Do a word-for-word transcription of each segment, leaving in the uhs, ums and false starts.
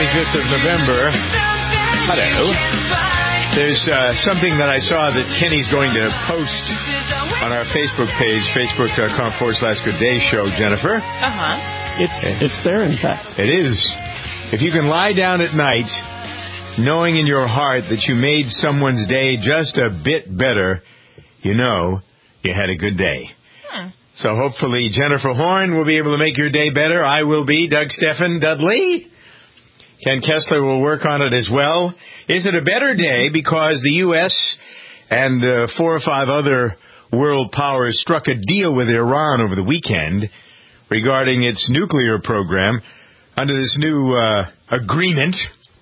twenty-fifth of November. Hello. There's uh, something that I saw that Kenny's going to post on our Facebook page, facebook.com forward slash Good Day Show, Jennifer. Uh-huh. It's, it's there, in fact. It is. If you can lie down at night knowing in your heart that you made someone's day just a bit better, you know you had a good day. Hmm. So hopefully Jennifer Horn will be able to make your day better. I will be. Doug Steffen Dudley. Ken Kessler will work on it as well. Is it a better day because the U S and uh, four or five other world powers struck a deal with Iran over the weekend regarding its nuclear program under this new uh, agreement?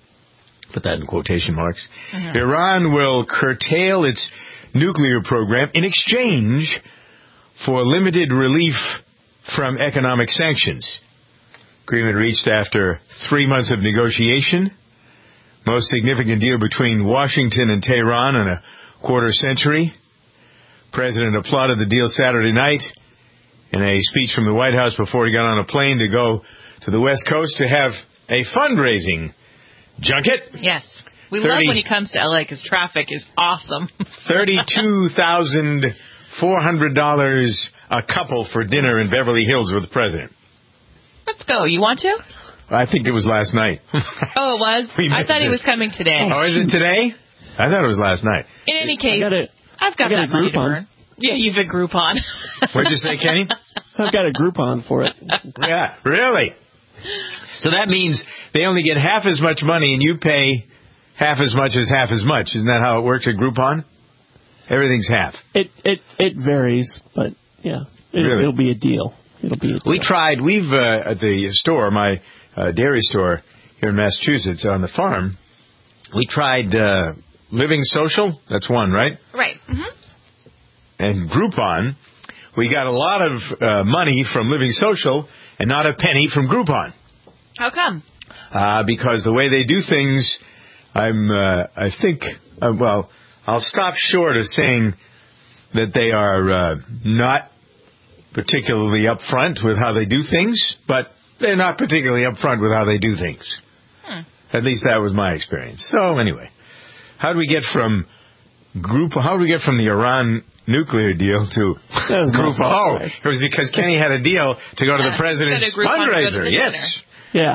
Put that in quotation marks. Mm-hmm. Iran will curtail its nuclear program in exchange for limited relief from economic sanctions. Agreement reached after three months of negotiation. Most significant deal between Washington and Tehran in a quarter century. President applauded the deal Saturday night in a speech from the White House before he got on a plane to go to the West Coast to have a fundraising junket. Yes. We thirty love when he comes to L A because traffic is awesome. thirty-two thousand four hundred dollars a couple for dinner in Beverly Hills with the president. Let's go. You want to? I think it was last night. Oh, it was? I thought he was coming today. Oh, is it today? I thought it was last night. In any case, got a, I've got, got that money to burn. Yeah, you've a Groupon. What'd you say, Kenny? I've got a Groupon for it. Yeah, really? So that means they only get half as much money and you pay half as much as half as much. Isn't that how it works at Groupon? Everything's half. It it it varies, but yeah, it, really? It'll be a deal. It'll be a deal. We tried. We've uh, at the store, my uh, dairy store here in Massachusetts on the farm. We tried uh, Living Social. That's one, right? Right. Mm-hmm. And Groupon. We got a lot of uh, money from Living Social and not a penny from Groupon. How come? Uh, because the way they do things, I'm. Uh, I think. Uh, well, I'll stop short of saying that they are uh, not particularly upfront with how they do things, but they're not particularly upfront with how they do things. Hmm. At least that was my experience. So anyway, how do we get from group? How do we get from the Iran nuclear deal to group? Oh, it was because Kenny had a deal to go to the president's fundraiser. Yes. Yeah.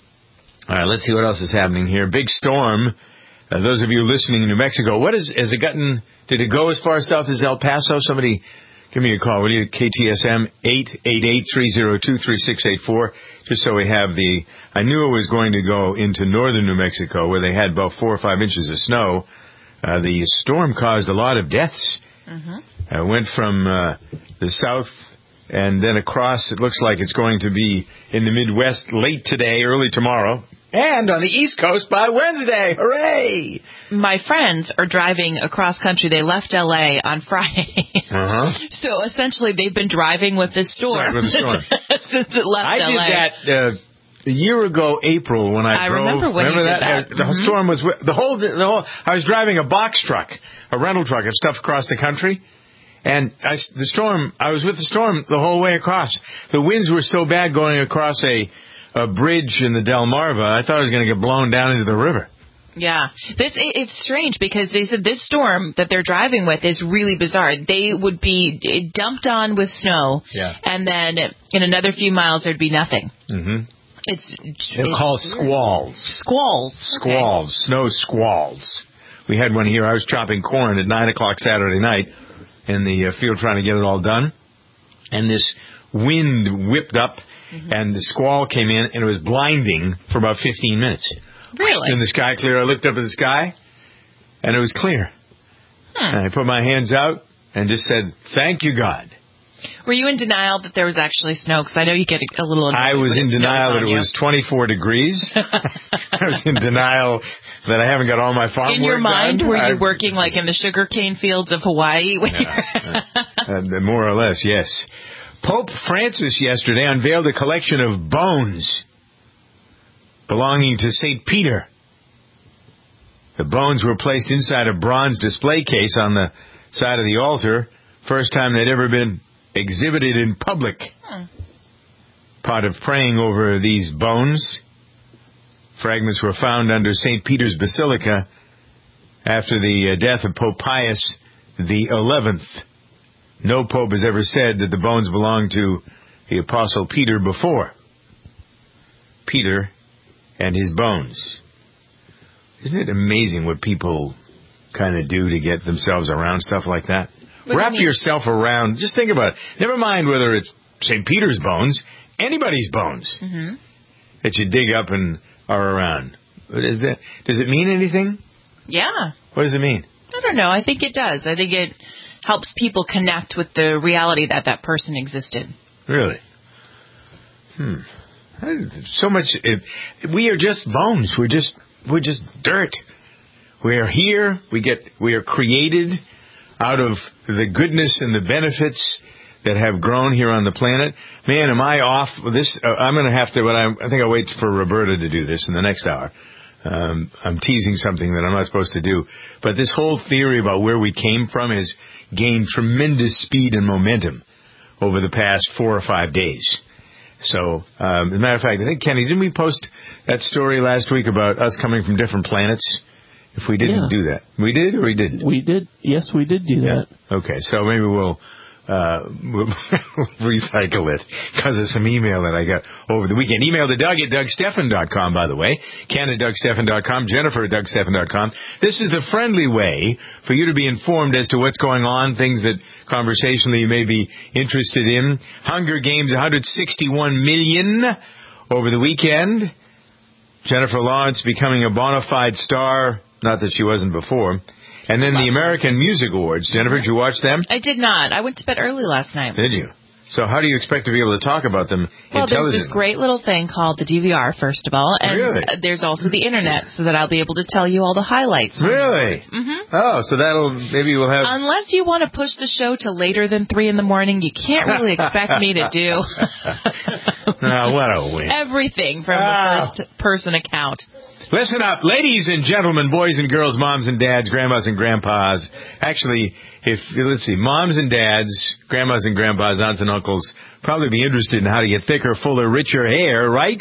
All right. Let's see what else is happening here. Big storm. Uh, those of you listening in New Mexico, what is? Has it gotten? Did it go as far south as El Paso? Somebody. Give me a call, will you? K T S M eight eight eight, three oh two, three six eight four, just so we have the... I knew it was going to go into northern New Mexico, where they had about four or five inches of snow. Uh, the storm caused a lot of deaths. Mm-hmm. Uh, went from uh, the south and then across. It looks like it's going to be in the Midwest late today, early tomorrow. And on the East Coast by Wednesday. Hooray! My friends are driving across country. They left L A on Friday. Uh-huh. So essentially they've been driving with this storm, right, with the storm. since it left I L A. I did that uh, a year ago, April, when I, I drove. remember when remember you that? did that. Uh, the mm-hmm. storm was... The whole, the whole... I was driving a box truck, a rental truck of stuff across the country. And I, the storm... I was with the storm the whole way across. The winds were so bad going across a... a bridge in the Delmarva, I thought I was going to get blown down into the river. Yeah. This it's strange because they said this storm that they're driving with is really bizarre. They would be dumped on with snow, yeah. and then in another few miles there'd be nothing. Mm-hmm. It's They're it's called weird. squalls. Squalls. Squalls. Okay. Snow squalls. We had one here. I was chopping corn at nine o'clock Saturday night in the uh, field trying to get it all done. And this wind whipped up. Mm-hmm. And the squall came in, and it was blinding for about fifteen minutes. Really? And the sky clear. I looked up at the sky, and it was clear. Hmm. And I put my hands out and just said, thank you, God. Were you in denial that there was actually snow? Because I know you get a little annoyed. I was in denial that it you. was twenty-four degrees. I was in denial that I haven't got all my farm in work your mind, done. were you I, working like in the sugarcane fields of Hawaii? When yeah, uh, uh, more or less, yes. Pope Francis yesterday unveiled a collection of bones belonging to Saint Peter. The bones were placed inside a bronze display case on the side of the altar. First time they'd ever been exhibited in public. Hmm. Part of praying over these bones Fragments were found under Saint Peter's Basilica after the uh, death of Pope Pius the eleventh. No pope has ever said that the bones belonged to the Apostle Peter before. Peter and his bones. Isn't it amazing what people kind of do to get themselves around stuff like that? What Wrap do you mean? yourself around, just think about it. Never mind whether it's Saint Peter's bones, anybody's bones Mm-hmm. that you dig up and are around. Is that, does it mean anything? Yeah. What does it mean? I don't know. I think it does. I think it helps people connect with the reality that that person existed. Really? Hmm. So much. It, we are just bones. We're just we're just dirt. We are here. We get we are created out of the goodness and the benefits that have grown here on the planet. Man, am I off this? Uh, I'm going to have to. But I, I think I'll wait for Roberta to do this in the next hour. Um, I'm teasing something that I'm not supposed to do. But this whole theory about where we came from has gained tremendous speed and momentum over the past four or five days. So, um, as a matter of fact, I think, Kenny, didn't we post that story last week about us coming from different planets? If we didn't Yeah. do that. We did or we didn't? We did. Yes, we did do that. Okay, so maybe we'll, uh, we'll recycle it because of some email that I got over the weekend. Email to Doug at Doug Stephan dot com, by the way. Ken at Doug Stephan dot com. Jennifer at Doug Stephan dot com. This is the friendly way for you to be informed as to what's going on, things that conversationally you may be interested in. Hunger Games, one hundred sixty-one million over the weekend. Jennifer Lawrence becoming a bona fide star. Not that she wasn't before. And then the American Music Awards. Jennifer, did you watch them? I did not. I went to bed early last night. Did you? So how do you expect to be able to talk about them Well, there's intelligently? this great little thing called the D V R, first of all, and Really? uh, there's also the internet, so that I'll be able to tell you all the highlights. Really? Mm-hmm. Oh, so that'll, maybe we'll have... Unless you want to push the show to later than three in the morning, you can't really expect me to do Oh, what a win. everything from Ah. the first person account. Listen up, ladies and gentlemen, boys and girls, moms and dads, grandmas and grandpas. Actually, if, let's see, moms and dads, grandmas and grandpas, aunts and uncles probably be interested in how to get thicker, fuller, richer hair, right?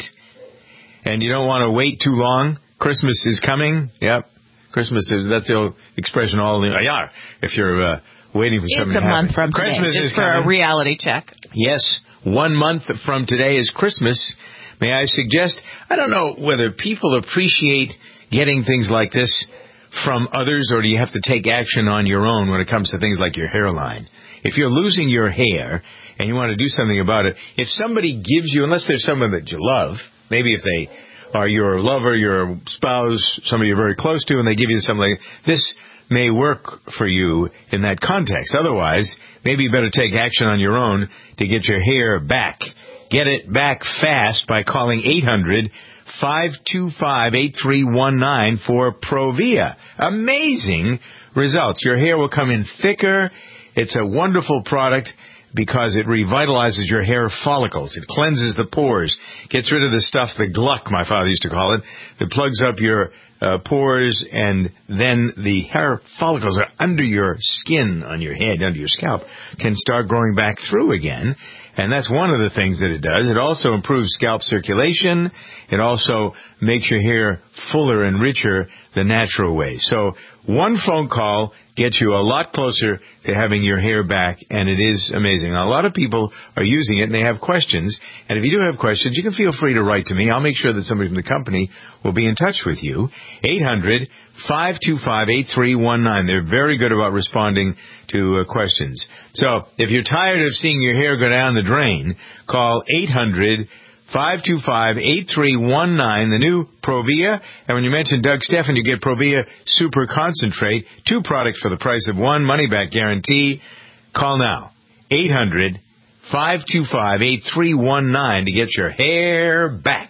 And you don't want to wait too long. Christmas is coming. Yep. Christmas is, that's the old expression all in, yeah, if you're uh, waiting for It's something a to happen. month from today, Christmas just is for coming. a reality check. Yes, one month from today is Christmas. May I suggest, I don't know whether people appreciate getting things like this from others, or do you have to take action on your own when it comes to things like your hairline? If you're losing your hair and you want to do something about it, if somebody gives you, unless there's someone that you love, maybe if they are your lover, your spouse, somebody you're very close to, and they give you something like this, may work for you in that context. Otherwise, maybe you better take action on your own to get your hair back. Get it back fast by calling eight hundred, five two five, eight three one nine for Provia. Amazing results. Your hair will come in thicker. It's a wonderful product because it revitalizes your hair follicles. It cleanses the pores, gets rid of the stuff, the gluck, my father used to call it, that plugs up your uh, pores, and then the hair follicles are under your skin, on your head, under your scalp, can start growing back through again. And that's one of the things that it does. It also improves scalp circulation. It also makes your hair fuller and richer the natural way. So one phone call gets you a lot closer to having your hair back, and it is amazing. Now, a lot of people are using it, and they have questions. And if you do have questions, you can feel free to write to me. I'll make sure that somebody from the company will be in touch with you. eight hundred, five two five, eight three one nine. They're very good about responding to uh, questions. So if you're tired of seeing your hair go down the drain, call eight hundred, five two five, eight three one nine, the new Provia. And when you mention Doug Stephan, you get Provia Super Concentrate, two products for the price of one, money-back guarantee. Call now, eight hundred, five two five, eight three one nine to get your hair back.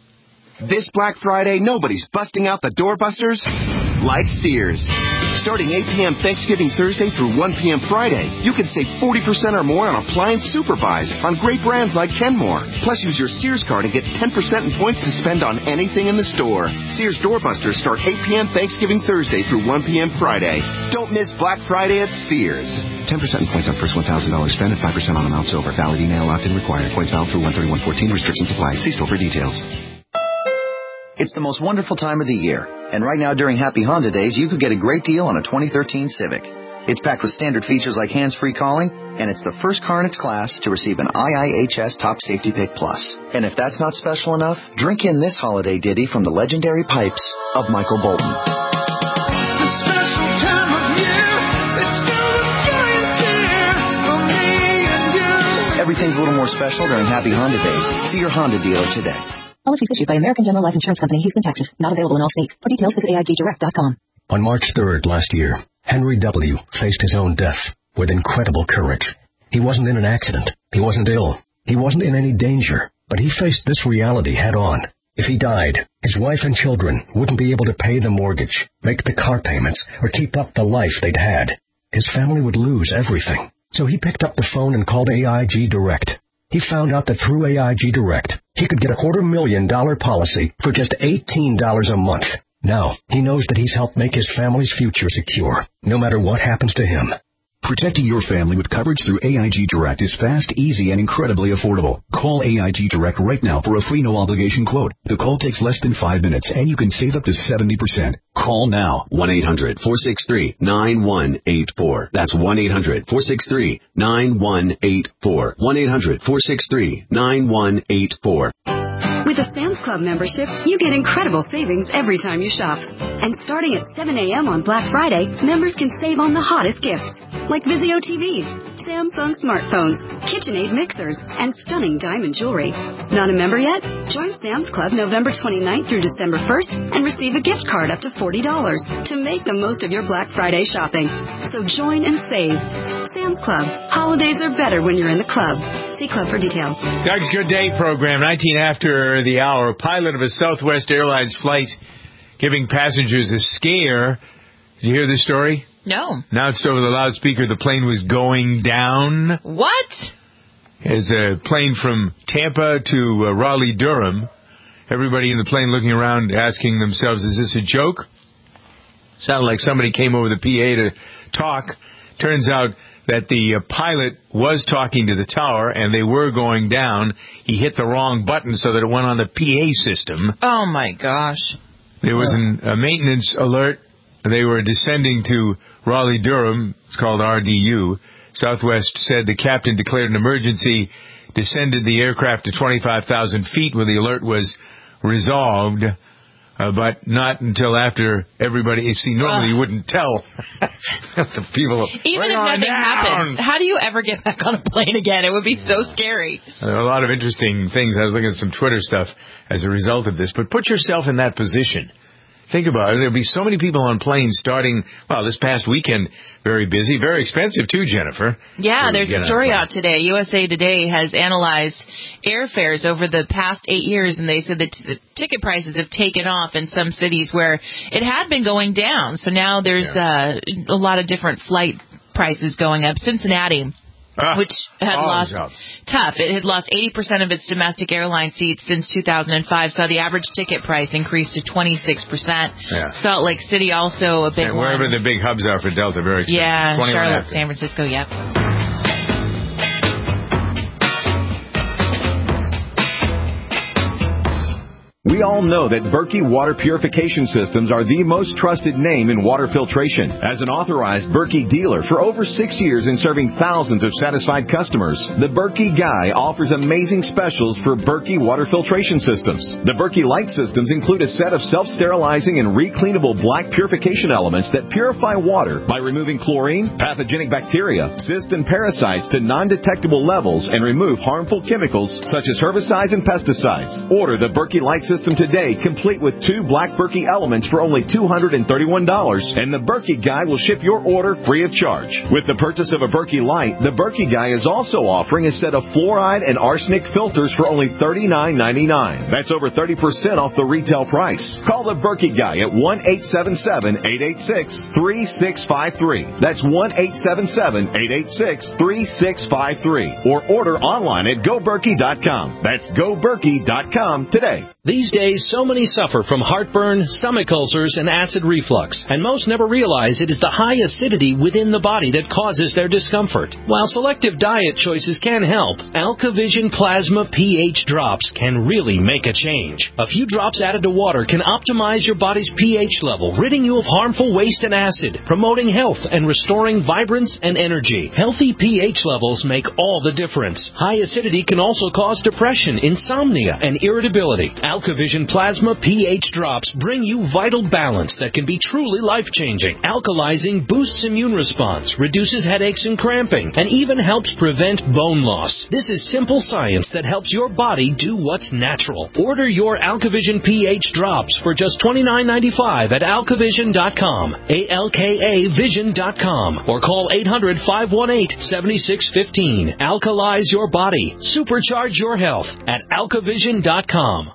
This Black Friday, nobody's busting out the doorbusters like Sears. Starting eight p.m. Thanksgiving Thursday through one p.m. Friday, you can save forty percent or more on appliance super buys on great brands like Kenmore. Plus, use your Sears card and get ten percent in points to spend on anything in the store. Sears doorbusters start eight p.m. Thanksgiving Thursday through one p.m. Friday. Don't miss Black Friday at Sears. ten percent in points on first one thousand dollars spent and five percent on amounts over. Valid email opt-in required. Points valid through one thirty-one fourteen. Restrictions apply. See store for details. It's the most wonderful time of the year, and right now during Happy Honda Days, you could get a great deal on a twenty thirteen Civic. It's packed with standard features like hands-free calling, and it's the first car in its class to receive an I I H S Top Safety Pick Plus. And if that's not special enough, drink in this holiday ditty from the legendary pipes of Michael Bolton. Everything's a little more special during Happy Honda Days. See your Honda dealer today. Policies issued by American General Life Insurance Company, Houston, Texas. Not available in all states. For details, visit A I G direct dot com. On March third last year, Henry W. faced his own death with incredible courage. He wasn't in an accident. He wasn't ill. He wasn't in any danger. But he faced this reality head on. If he died, his wife and children wouldn't be able to pay the mortgage, make the car payments, or keep up the life they'd had. His family would lose everything. So he picked up the phone and called A I G Direct. He found out that through A I G Direct, he could get a quarter million dollar policy for just eighteen dollars a month. Now, he knows that he's helped make his family's future secure, no matter what happens to him. Protecting your family with coverage through A I G Direct is fast, easy, and incredibly affordable. Call A I G Direct right now for a free no-obligation quote. The call takes less than five minutes, and you can save up to seventy percent. Call now. one eight hundred four six three nine one eight four. That's one eight hundred four six three nine one eight four. one eight hundred four six three nine one eight four. With a Sam's Club membership, you get incredible savings every time you shop. And starting at seven a.m. on Black Friday, members can save on the hottest gifts, like Vizio T Vs, Samsung smartphones, KitchenAid mixers, and stunning diamond jewelry. Not a member yet? Join Sam's Club November twenty-ninth through December first and receive a gift card up to forty dollars to make the most of your Black Friday shopping. So join and save. Sam's Club. Holidays are better when you're in the club. See Club for details. Doug's Good Day program, nineteen after the hour. Pilot of a Southwest Airlines flight giving passengers a scare. Did you hear this story? No. Announced over the loudspeaker the plane was going down. What? As a plane from Tampa to uh, Raleigh-Durham. Everybody in the plane looking around asking themselves, is this a joke? Sounded like somebody came over the P A to talk. Turns out that the uh, pilot was talking to the tower, and they were going down. He hit the wrong button so that it went on the P A system. Oh, my gosh. There was an, a maintenance alert. They were descending to Raleigh-Durham. It's called R D U. Southwest said the captain declared an emergency, descended the aircraft to twenty-five thousand feet where the alert was resolved. Uh, but not until after everybody, you see, normally uh, you wouldn't tell the people. Even if nothing down. happens, how do you ever get back on a plane again? It would be so scary. Uh, a lot of interesting things. I was looking at some Twitter stuff as a result of this. But put yourself in that position. Think about it. There'll be so many people on planes starting, well, this past weekend, very busy, very expensive too, Jennifer. Yeah, there's a story out today. U S A Today has analyzed airfares over the past eight years, and they said that the ticket prices have taken off in some cities where it had been going down. So now there's yeah. uh, a lot of different flight prices going up. Cincinnati, ah, which had lost up. tough. It had lost eighty percent of its domestic airline seats since two thousand five, so the average ticket price increased to twenty-six percent. Yeah. Salt Lake City also a big and wherever one. the big hubs are for Delta, very expensive. Yeah, Charlotte, San Francisco, yep. We all know that Berkey Water Purification Systems are the most trusted name in water filtration. As an authorized Berkey dealer for over six years and serving thousands of satisfied customers, the Berkey Guy offers amazing specials for Berkey Water Filtration Systems. The Berkey Light Systems include a set of self-sterilizing and recleanable black purification elements that purify water by removing chlorine, pathogenic bacteria, cysts, and parasites to non-detectable levels and remove harmful chemicals such as herbicides and pesticides. Order the Berkey Light System today, complete with two black Berkey elements for only two hundred thirty-one dollars, and the Berkey Guy will ship your order free of charge. With the purchase of a Berkey Light, the Berkey Guy is also offering a set of fluoride and arsenic filters for only thirty-nine ninety-nine. That's over thirty percent off the retail price. Call the Berkey Guy at one eight seven seven, eight eight six, three six five three. That's one eight seven seven, eight eight six, three six five three. Or order online at go berkey dot com. That's go berkey dot com today. These days, so many suffer from heartburn, stomach ulcers, and acid reflux, and most never realize it is the high acidity within the body that causes their discomfort. While selective diet choices can help, AlkaVision Plasma pH drops can really make a change. A few drops added to water can optimize your body's pH level, ridding you of harmful waste and acid, promoting health and restoring vibrance and energy. Healthy pH levels make all the difference. High acidity can also cause depression, insomnia, and irritability. AlkaVision Plasma pH drops bring you vital balance that can be truly life-changing. Alkalizing boosts immune response, reduces headaches and cramping, and even helps prevent bone loss. This is simple science that helps your body do what's natural. Order your AlkaVision pH drops for just twenty-nine ninety-five at alkavision dot com, A L K A vision dot com, or call eight hundred, five one eight, seven six one five. Alkalize your body. Supercharge your health at alkavision dot com.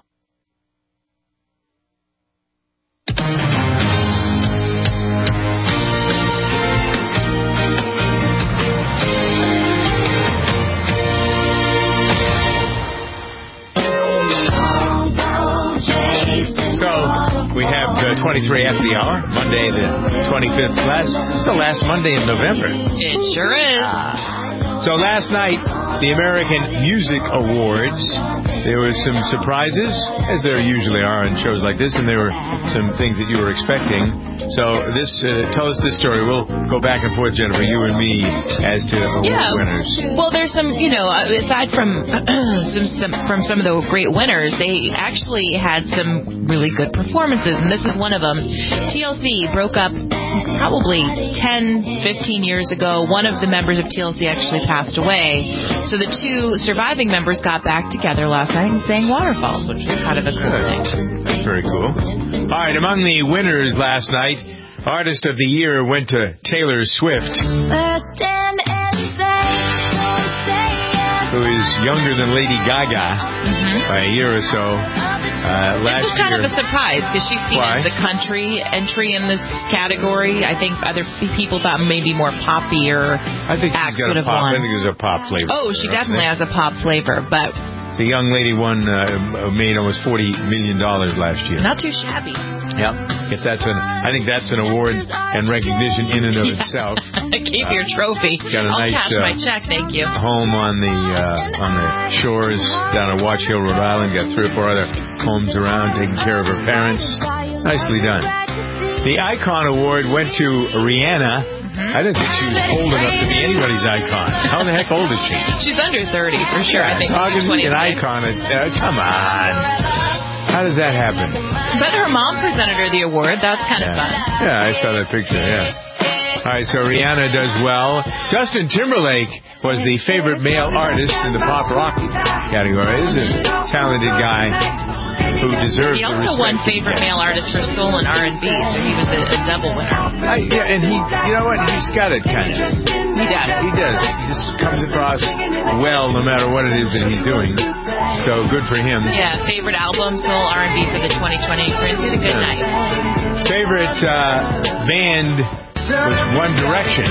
So, we have uh, twenty-three after the hour, Monday the twenty-fifth. Last, it's the last Monday in November. It sure is. Ah. So last night, the American Music Awards, there were some surprises, as there usually are in shows like this, and there were some things that you were expecting. So this, uh, tell us this story. We'll go back and forth, Jennifer, you and me, as to award yeah. winners. Well, there's some, you know, aside from some, some from some of the great winners, they actually had some really good performances, and this is one of them. T L C broke up probably ten, fifteen years ago. One of the members of T L C actually passed away. So the two surviving members got back together last night and sang Waterfalls, which was kind of a cool thing. That's very cool. All right, among the winners last night, Artist of the Year went to Taylor Swift, who is younger than Lady Gaga mm-hmm. by a year or so. Uh, this last was kind year, of a surprise because she's seen why? as the country entry in this category. I think other people thought maybe more poppy or I think acts she's got would a have pop, won. I think there's a pop flavor. Oh, she definitely has a pop flavor, but the young lady won, uh, made almost forty million dollars last year. Not too shabby. Yep. If that's an, I think that's an award and recognition in and of yeah. itself. Keep uh, your trophy. Got a I'll nice, cash uh, my check, thank you. Home on the uh, on the shores down at Watch Hill, Rhode Island. Got three or four other homes around, taking care of her parents. Nicely done. The Icon Award went to Rihanna. I didn't think she was old enough to be anybody's icon. How the heck old is she? She's under thirty, for sure. Yeah, I think how can she's be an icon? Uh, come on. How does that happen? But her mom presented her the award. That's kind yeah. of fun. Yeah, I saw that picture, yeah. All right, so Rihanna does well. Justin Timberlake was the favorite male artist in the pop rock category. He's a talented guy who deserves He the also respect. won favorite male artist for soul and R and B, so he was a, a double winner. I, yeah, and he, you know what? He's got it, kind of. He does. He does. He just comes across well, no matter what it is that he's doing. So good for him. Yeah, favorite album, soul R and B for the twenty twenty experience. He had a good yeah. night. Favorite uh, band was One Direction.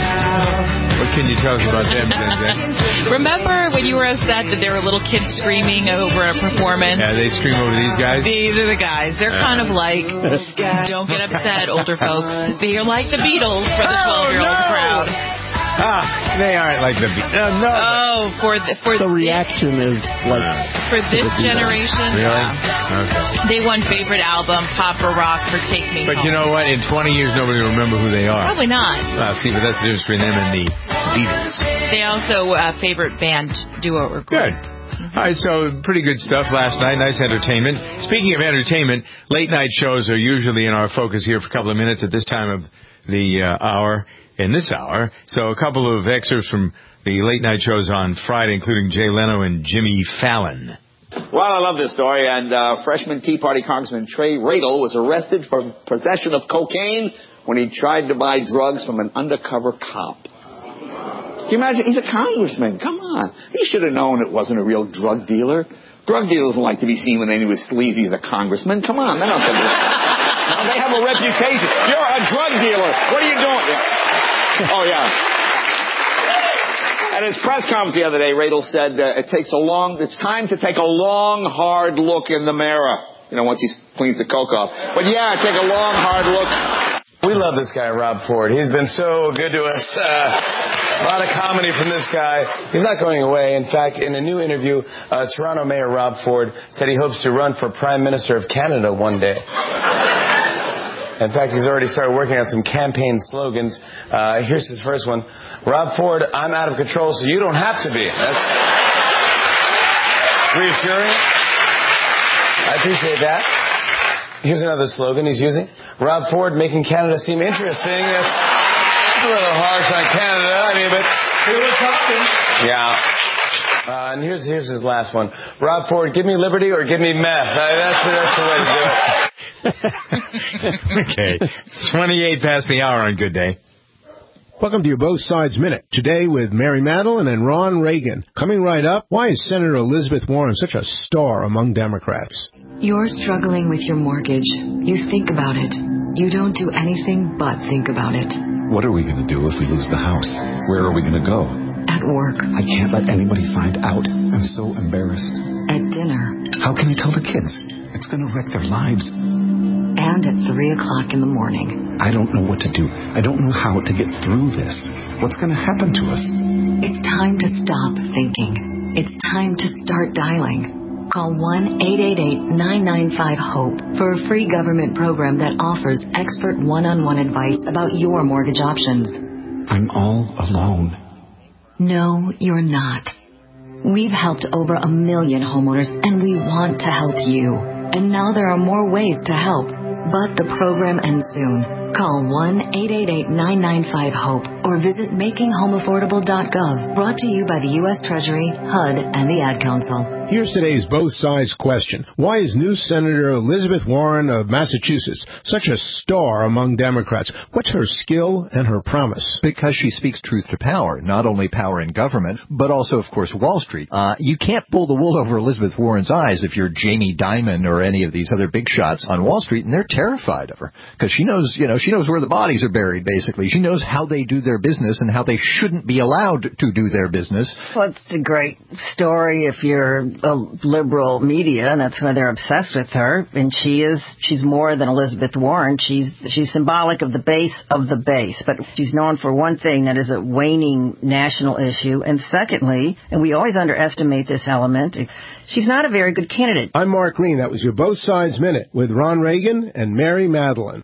What can you tell us about them, Jen? Remember when you were upset that there were little kids screaming over a performance? Yeah, they scream over these guys? These are the guys. They're uh, kind of like, don't get upset, older folks. They're like the Beatles for the twelve-year-old oh, no. crowd. Ah, they aren't like the Beatles. Uh, no. Oh, for the, for the reaction is like for this generation. Really? Yeah. Okay. They won favorite album, pop or rock, for Take Me But Home. you know what? In twenty years, nobody will remember who they are. Probably not. Well, see, but that's the difference between them and the Beatles. They also uh, favorite band duo or group. Good. Mm-hmm. All right, so pretty good stuff last night. Nice entertainment. Speaking of entertainment, late night shows are usually in our focus here for a couple of minutes at this time of the uh, hour. In this hour, so a couple of excerpts from the late night shows on Friday, including Jay Leno and Jimmy Fallon. Well, I love this story, and uh, freshman Tea Party Congressman Trey Radel was arrested for possession of cocaine when he tried to buy drugs from an undercover cop. Can you imagine? He's a congressman. Come on. He should have known it wasn't a real drug dealer. Drug dealers don't like to be seen with anyone as sleazy as a congressman. Come on. They're not going to no, they have a reputation. You're a drug dealer. What are you doing? Yeah. Oh, yeah. At his press conference the other day, Radel said uh, it takes a long, it's time to take a long, hard look in the mirror. You know, once he cleans the coke off. But yeah, take a long, hard look. We love this guy, Rob Ford. He's been so good to us. Uh, a lot of comedy from this guy. He's not going away. In fact, in a new interview, uh, Toronto Mayor Rob Ford said he hopes to run for Prime Minister of Canada one day. In fact, he's already started working on some campaign slogans. Uh, here's his first one. Rob Ford, I'm out of control, so you don't have to be. That's reassuring. I appreciate that. Here's another slogan he's using. Rob Ford, making Canada seem interesting. That's a little harsh on Canada. I mean, but... Yeah. Uh, and here's here's his last one. Rob Ford, give me liberty or give me meth. Uh, that's, that's the way to do it. Okay. twenty-eight past the hour on Good Day. Welcome to your Both Sides Minute. Today with Mary Madeline and Ron Reagan. Coming right up, why is Senator Elizabeth Warren such a star among Democrats? You're struggling with your mortgage. You think about it. You don't do anything but think about it. What are we going to do if we lose the house? Where are we going to go? At work. I can't let anybody find out. I'm so embarrassed. At dinner. How can I tell the kids? It's going to wreck their lives. And at three o'clock in the morning. I don't know what to do. I don't know how to get through this. What's going to happen to us? It's time to stop thinking. It's time to start dialing. Call one eight eight eight, nine nine five, HOPE for a free government program that offers expert one-on-one advice about your mortgage options. I'm all alone. No, you're not. We've helped over a million homeowners, and we want to help you. And now there are more ways to help. But the program ends soon. Call one eight eight eight, nine nine five, HOPE or visit making home affordable dot gov. Brought to you by the U S Treasury, H U D, and the Ad Council. Here's today's Both Sides question. Why is new Senator Elizabeth Warren of Massachusetts such a star among Democrats? What's her skill and her promise? Because she speaks truth to power, not only power in government, but also, of course, Wall Street. Uh, you can't pull the wool over Elizabeth Warren's eyes if you're Jamie Dimon or any of these other big shots on Wall Street, and they're terrified of her. Because she knows, you know, she knows where the bodies are buried, basically. She knows how they do their business and how they shouldn't be allowed to do their business. Well, it's a great story if you're a liberal media, and that's why they're obsessed with her. And she is, she's more than Elizabeth Warren. She's, she's symbolic of the base of the base. But she's known for one thing, that is a waning national issue. And secondly, and we always underestimate this element, she's not a very good candidate. I'm Mark Green. That was your Both Sides Minute with Ron Reagan and Mary Madeline.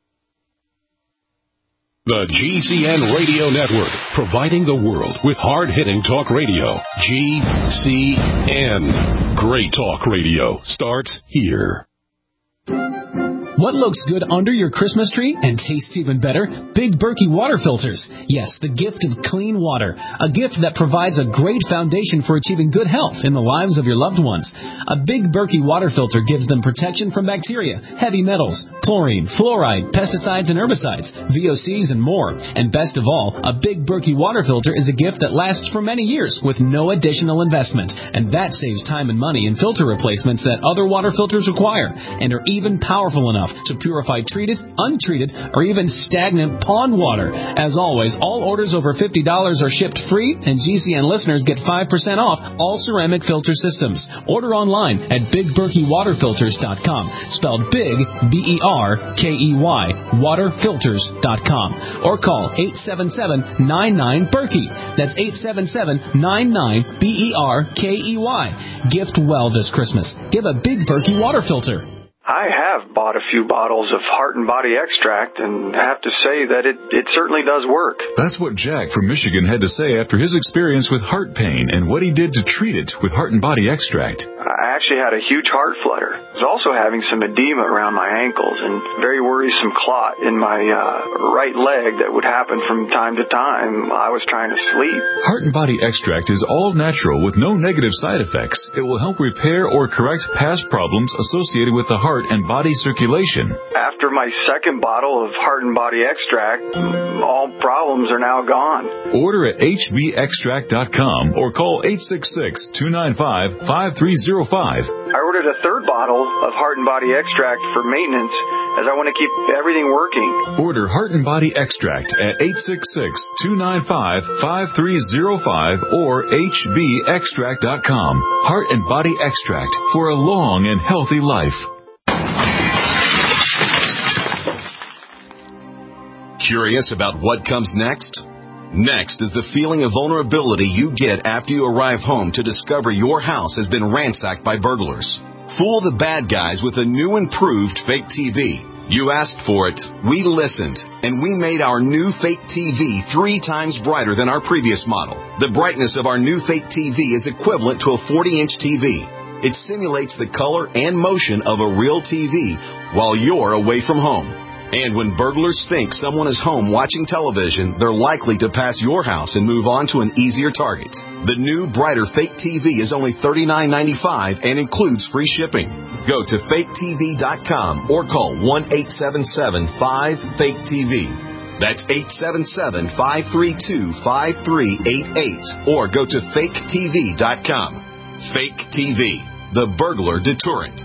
The G C N Radio Network, providing the world with hard-hitting talk radio. G C N. Great talk radio starts here. What looks good under your Christmas tree and tastes even better? Big Berkey water filters. Yes, the gift of clean water. A gift that provides a great foundation for achieving good health in the lives of your loved ones. A Big Berkey water filter gives them protection from bacteria, heavy metals, chlorine, fluoride, pesticides and herbicides, V O Cs and more. And best of all, a Big Berkey water filter is a gift that lasts for many years with no additional investment. And that saves time and money in filter replacements that other water filters require and are even powerful enough to purify treated, untreated, or even stagnant pond water. As always, all orders over fifty dollars are shipped free, and G C N listeners get five percent off all ceramic filter systems. Order online at big berkey water filters dot com, spelled big, B E R K E Y, water filters dot com, or call eight seven seven, nine nine, Berkey. That's eight seven seven, nine nine, B E R K E Y. Gift well this Christmas. Give a Big Berkey water filter. I have bought a few bottles of Heart and Body Extract and have to say that it, it certainly does work. That's what Jack from Michigan had to say after his experience with heart pain and what he did to treat it with Heart and Body Extract. I actually had a huge heart flutter. I was also having some edema around my ankles and very worrisome clot in my uh, right leg that would happen from time to time. I was trying to sleep. Heart and Body Extract is all natural with no negative side effects. It will help repair or correct past problems associated with the heart heart and body circulation. After my second bottle of Heart and Body Extract, all problems are now gone. Order at H B extract dot com or call eight six six, two nine five, five three zero five. I ordered a third bottle of Heart and Body Extract for maintenance as I want to keep everything working. Order Heart and Body Extract at eight six six, two nine five, five three zero five or H B extract dot com. Heart and Body Extract for a long and healthy life. Curious about what comes next? Next is the feeling of vulnerability you get after you arrive home to discover your house has been ransacked by burglars. Fool the bad guys with a new improved fake T V. You asked for it, we listened, and we made our new fake T V three times brighter than our previous model. The brightness of our new fake T V is equivalent to a forty-inch T V. It simulates the color and motion of a real T V while you're away from home. And when burglars think someone is home watching television, they're likely to pass your house and move on to an easier target. The new, brighter fake T V is only thirty-nine ninety-five and includes free shipping. Go to fake T V dot com or call one eight seven seven, five, fake T V. That's eight seven seven, five three two, five three eight eight or go to fake T V dot com. Fake T V, the burglar deterrent.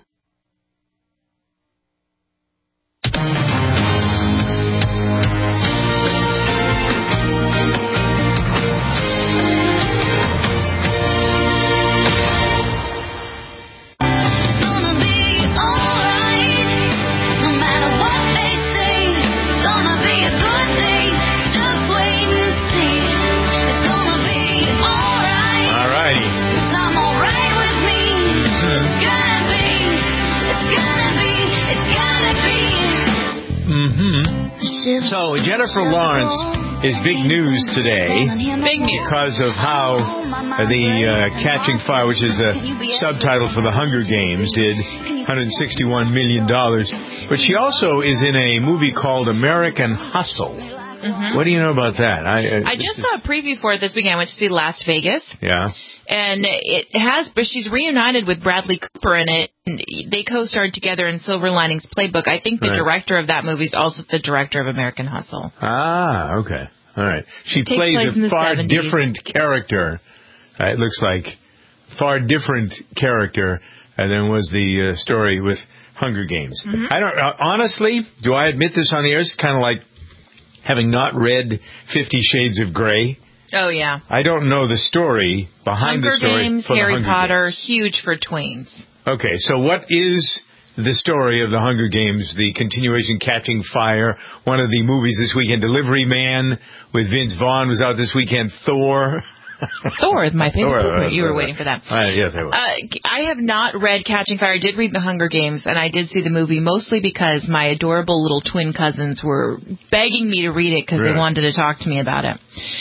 So, Jennifer Lawrence is big news today. Big news. Because of how the uh, Catching Fire, which is the subtitle for the Hunger Games, did one hundred sixty-one million dollars. But she also is in a movie called American Hustle. Mm-hmm. What do you know about that? I, uh, I just saw a preview for it this weekend. I went to see Las Vegas. Yeah. And it has, but she's reunited with Bradley Cooper in it. And they co-starred together in Silver Linings Playbook. I think the right. director of that movie is also the director of American Hustle. Ah, okay. All right. She plays a far seventies. Different character. Uh, it looks like far different character uh, than was the uh, story with Hunger Games. Mm-hmm. I don't uh, honestly, do I admit this on the air? It's kind of like having not read Fifty Shades of Grey. Oh, yeah. I don't know the story behind Hunger the story. Games, for Harry the Hunger Potter, Games. Huge for tweens. Okay, so what is the story of the Hunger Games, the continuation Catching Fire, one of the movies this weekend, Delivery Man with Vince Vaughn was out this weekend, Thor. Thor is my favorite. Thor, uh, you were uh, waiting for that. Uh, yes, I was. Uh, I have not read Catching Fire. I did read The Hunger Games, and I did see the movie, mostly because my adorable little twin cousins were begging me to read it because really? they wanted to talk to me about it.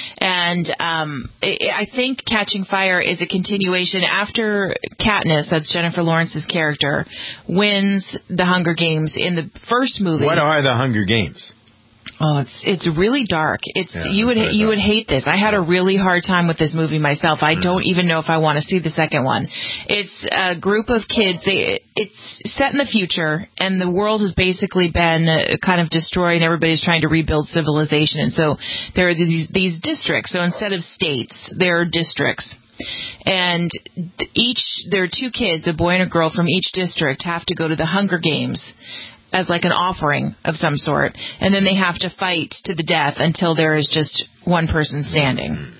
And um, I think Catching Fire is a continuation after Katniss, that's Jennifer Lawrence's character, wins The Hunger Games in the first movie. What are The Hunger Games? Oh, it's it's really dark. It's yeah, you would you dark. would hate this. I had a really hard time with this movie myself. I mm. don't even know if I want to see the second one. It's a group of kids. They, it's set in the future, and the world has basically been uh, kind of destroyed. Everybody's trying to rebuild civilization, and so there are these these districts. So instead of states, there are districts. And each there are two kids, a boy and a girl from each district, have to go to the Hunger Games as like an offering of some sort, and then they have to fight to the death until there is just one person standing.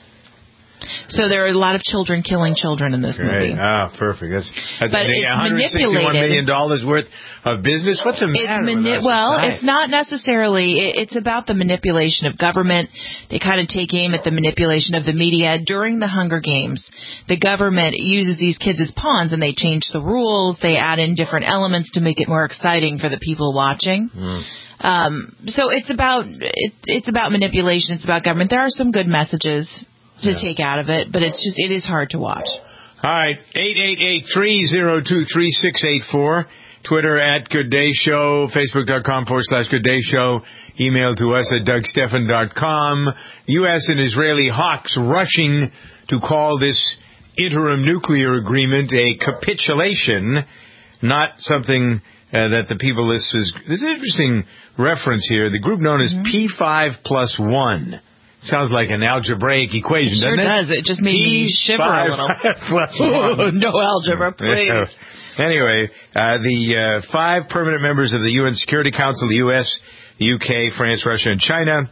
So there are a lot of children killing children in this Great. movie. Ah, perfect. That's, that's but the it's one hundred sixty-one million dollars worth of business. What's the matter it's mani- with our Well, society? it's not necessarily. It, it's about the manipulation of government. They kind of take aim at the manipulation of the media. During the Hunger Games, the government uses these kids as pawns, and they change the rules. They add in different elements to make it more exciting for the people watching. Mm. Um, so it's about it, it's about manipulation. It's about government. There are some good messages to yeah. take out of it, but it's just, it is hard to watch. All right, eight eight eight, three oh two, three six eight four, Twitter at Good Day Show, Facebook.com forward slash Good Day Show, email to us at Doug Stephan dot com. U S and Israeli hawks rushing to call this interim nuclear agreement a capitulation not something uh, that the people list is. There's an interesting reference here. The group known as mm-hmm. P five plus one. Sounds like an algebraic equation, it sure doesn't it? Does. It just made me shiver a little. Plus one. No algebra, please. Yeah. Anyway, uh, the uh, five permanent members of the U N Security Council, the U S, the U K, France, Russia, and China,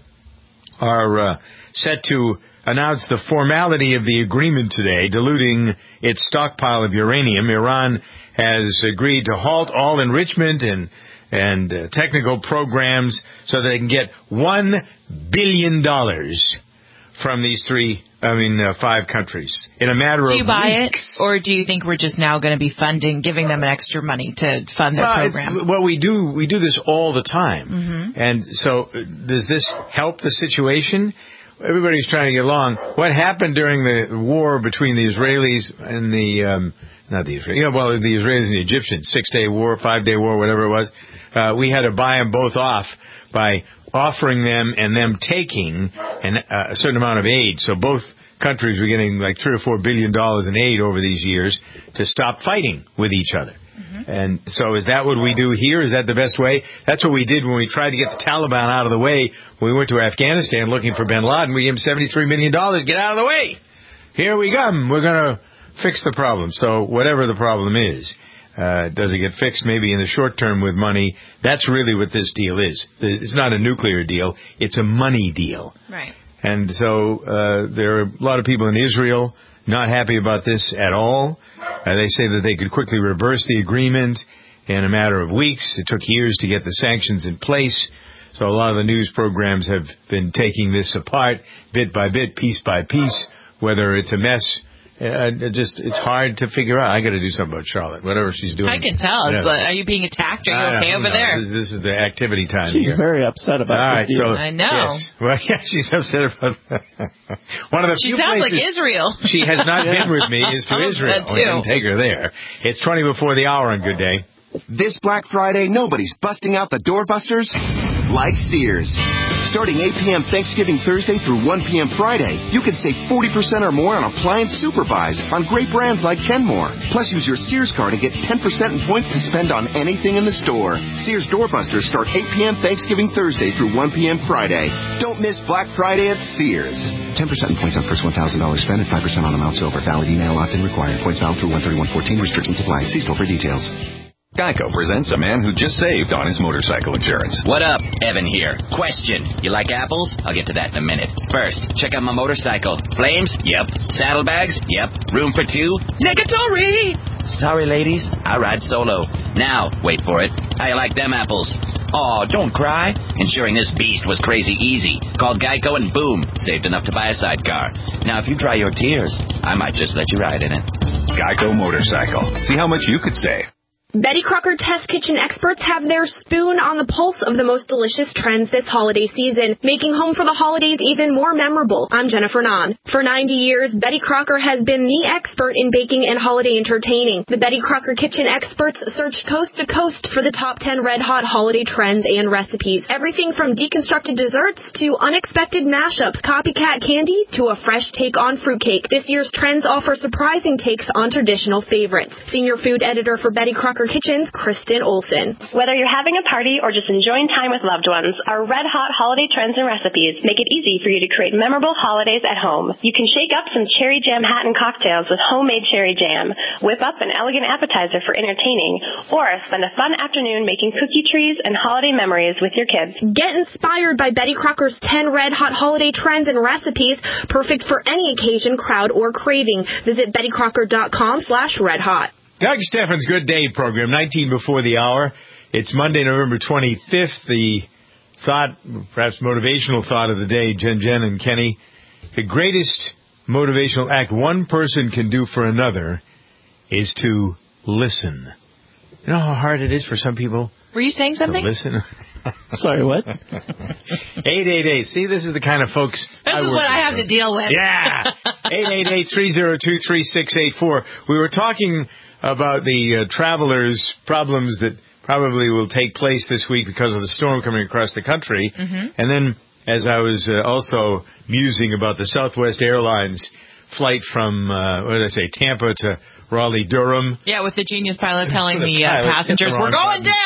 are uh, set to announce the formality of the agreement today, diluting its stockpile of uranium. Iran has agreed to halt all enrichment and and uh, technical programs so that they can get one billion dollars from these three, I mean, uh, five countries in a matter of weeks. Do you buy it, or do you think we're just now going to be funding, giving them an extra money to fund their well, program? Well, we do we do this all the time. Mm-hmm. And so uh, does this help the situation? Everybody's trying to get along. What happened during the war between the Israelis and the, um, not the Israelis, yeah, well, the Israelis and the Egyptians, six-day war, five-day war, whatever it was, uh, we had to buy them both off by offering them and them taking an, uh, a certain amount of aid. So both countries were getting like three or four billion dollars in aid over these years to stop fighting with each other. Mm-hmm. And so is that what we do here? Is that the best way? That's what we did when we tried to get the Taliban out of the way. When we went to Afghanistan looking for bin Laden. We gave him seventy-three million dollars. Get out of the way. Here we come. We're going to fix the problem. So whatever the problem is, uh, does it get fixed maybe in the short term with money? That's really what this deal is. It's not a nuclear deal. It's a money deal. Right. And so uh, there are a lot of people in Israel not happy about this at all. Uh, they say that they could quickly reverse the agreement in a matter of weeks. It took years to get the sanctions in place. So a lot of the news programs have been taking this apart bit by bit, piece by piece, whether it's a mess. Uh, it just it's hard to figure out. I got to do something about Charlotte, whatever she's doing. I can tell. Yeah. But are you being attacked? Are you okay know, over no, there? This, this is the activity time. She's here. very upset about All right, this. So, I know. Yes. Well, yeah, she's upset about that. One of the she few sounds places like Israel. She has not yeah. been with me is to I'm Israel. upset We too. didn't take her there. It's twenty before the hour on Good Day. This Black Friday, nobody's busting out the doorbusters like Sears. Starting eight p.m. Thanksgiving Thursday through one p.m. Friday, you can save forty percent or more on appliance super buys on great brands like Kenmore. Plus, use your Sears card and get ten percent in points to spend on anything in the store. Sears doorbusters start eight p.m. Thanksgiving Thursday through one p.m. Friday. Don't miss Black Friday at Sears. ten percent in points on first one thousand dollars spent and five percent on amounts over. Valid email opt-in required. Points valid through one thirty-one fourteen. Restrictions apply. See store for details. Geico presents a man who just saved on his motorcycle insurance. What up? Evan here. Question. You like apples? I'll get to that in a minute. First, check out my motorcycle. Flames? Yep. Saddlebags? Yep. Room for two? Negatory! Sorry, ladies. I ride solo. Now, wait for it. How you like them apples? Aw, don't cry. Insuring this beast was crazy easy. Called Geico and boom, saved enough to buy a sidecar. Now, if you dry your tears, I might just let you ride in it. Geico Motorcycle. See how much you could save. Betty Crocker Test Kitchen experts have their spoon on the pulse of the most delicious trends this holiday season, making home for the holidays even more memorable. I'm Jennifer Nahn. For ninety years, Betty Crocker has been the expert in baking and holiday entertaining. The Betty Crocker Kitchen experts search coast to coast for the top ten red-hot holiday trends and recipes. Everything from deconstructed desserts to unexpected mashups, copycat candy to a fresh take on fruitcake. This year's trends offer surprising takes on traditional favorites. Senior food editor for Betty Crocker Kitchens, Kristen Olson. Whether you're having a party or just enjoying time with loved ones, our red-hot holiday trends and recipes make it easy for you to create memorable holidays at home. You can shake up some cherry jam Hatton cocktails with homemade cherry jam, whip up an elegant appetizer for entertaining, or spend a fun afternoon making cookie trees and holiday memories with your kids. Get inspired by Betty Crocker's ten red-hot holiday trends and recipes, perfect for any occasion, crowd, or craving. Visit betty crocker dot com slash red hot. Doug Steffen's Good Day program, nineteen before the hour. It's Monday, November twenty-fifth. The thought, perhaps motivational thought of the day, Jen Jen and Kenny. The greatest motivational act one person can do for another is to listen. You know how hard it is for some people? Were you saying something? To listen. Sorry, what? eight eight eight. See, this is the kind of folks This I is work what I with. have to deal with. Yeah. eight eight eight, three oh two, three six eight four. We were talking about the uh, travelers' problems that probably will take place this week because of the storm coming across the country. Mm-hmm. And then, as I was uh, also musing about the Southwest Airlines flight from, uh, what did I say, Tampa to Raleigh-Durham. Yeah, with the genius pilot telling the, the pilot uh, passengers, we're going button.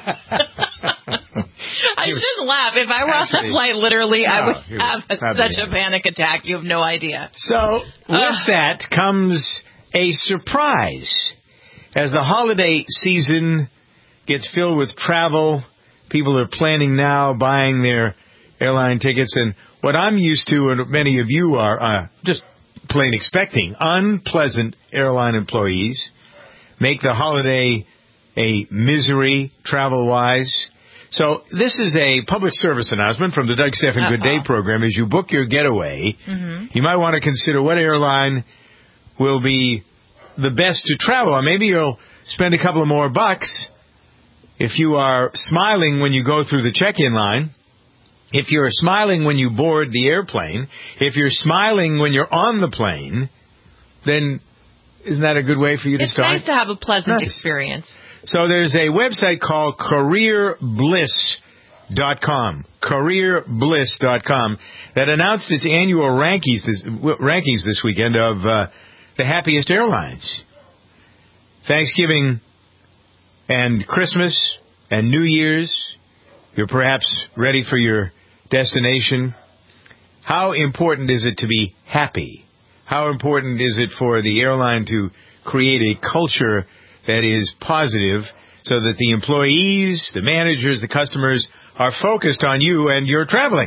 down! I shouldn't laugh. If I were Actually, on the flight, literally, no, I would you have a, probably such have. a panic attack. You have no idea. So, with Uh. that comes a surprise. As the holiday season gets filled with travel, people are planning now, buying their airline tickets, and what I'm used to, and many of you are, uh, just plain expecting, unpleasant airline employees make the holiday a misery travel-wise. So this is a public service announcement from the Doug Stephan Good Day program. As you book your getaway, Mm-hmm. you might want to consider what airline will be the best to travel on. Maybe you'll spend a couple of more bucks if you are smiling when you go through the check-in line, if you're smiling when you board the airplane, if you're smiling when you're on the plane, then isn't that a good way for you to It's start? nice to have a pleasant Nice. experience. So there's a website called career bliss dot com, career bliss dot com, that announced its annual rankings this, rankings this weekend of uh, the happiest airlines. Thanksgiving and Christmas and New Year's, you're perhaps ready for your destination. How important is it to be happy? How important is it for the airline to create a culture that is positive so that the employees, the managers, the customers are focused on you and you're traveling?